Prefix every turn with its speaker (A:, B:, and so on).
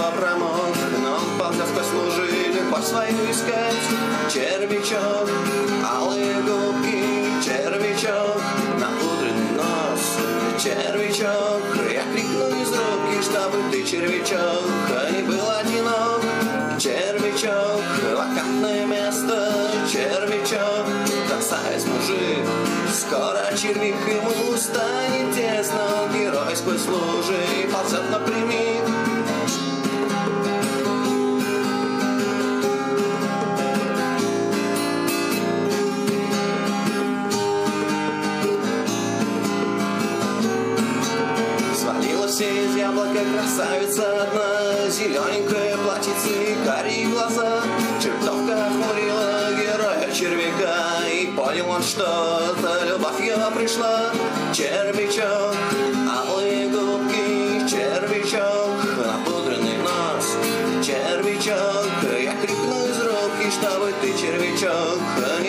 A: промок, но он ползет сквозь лужи, любовь свою искать. Червячок, алые губки, червячок, напудренный нос. Червячок, я крикну из руки, чтобы ты, червячок, не был одинок. Червячок, вакантное место, червячок, красавец мужик. Скоро червяк ему станет тесно, он герой сквозь лужи ползет напрямик. Свалилась из яблока красавица одна, зелененькое платьице и карие глаза. Чертовка охмурила героя червяка, и понял он, что это любовь его пришла. Червячок, алые губки, червячок, напудренный нос. Червячок, я крикну из руки, чтобы ты, червячок,